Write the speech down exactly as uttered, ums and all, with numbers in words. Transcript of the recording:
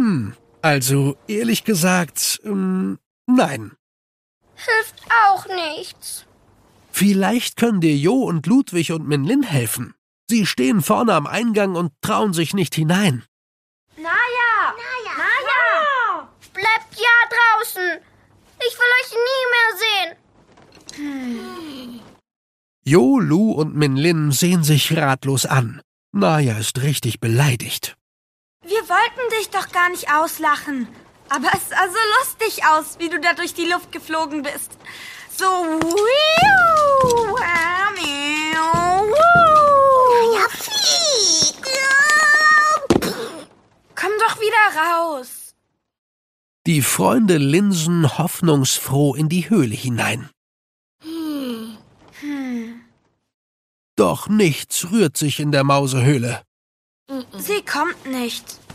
Hm, also ehrlich gesagt, ähm, nein. Hilft auch nichts. Vielleicht können dir Jo und Ludwig und Minlin helfen. Sie stehen vorne am Eingang und trauen sich nicht hinein. Naja! Naja! Naja! Bleibt ja draußen. Ich will euch nie mehr sehen. Hm. Jo, Lu und Minlin sehen sich ratlos an. Naja ist richtig beleidigt. Wir wollten dich doch gar nicht auslachen. Aber es sah so lustig aus, wie du da durch die Luft geflogen bist. So, wiu, Ja, flieg! Komm doch wieder raus. Die Freunde linsen hoffnungsfroh in die Höhle hinein. Hm. Hm. Doch nichts rührt sich in der Mausehöhle. Sie kommt nicht.